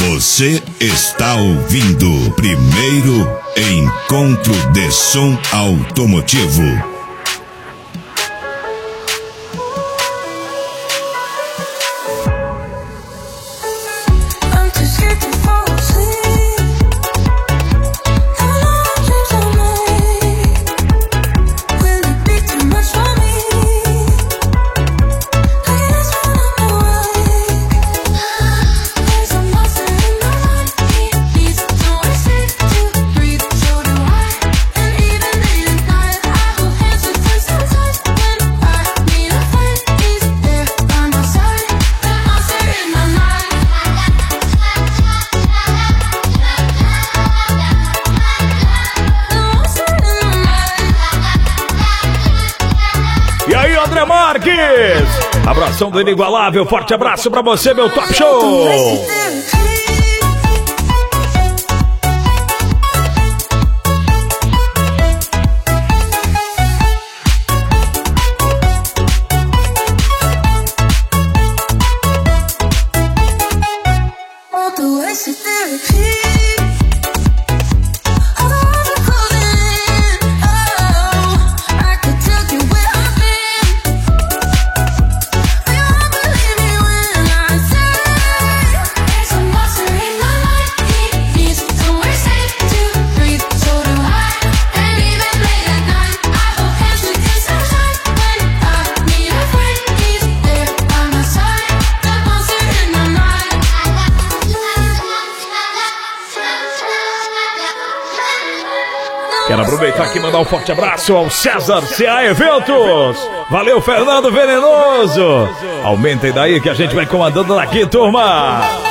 Você está ouvindo Primeiro Encontro de Som Automotivo. Abração do inigualável, forte abraço pra você, meu Top Show! Quero aproveitar aqui e mandar um forte abraço ao César CA Eventos. Valeu, Fernando Venenoso. Aumentem daí que a gente vai comandando daqui, turma.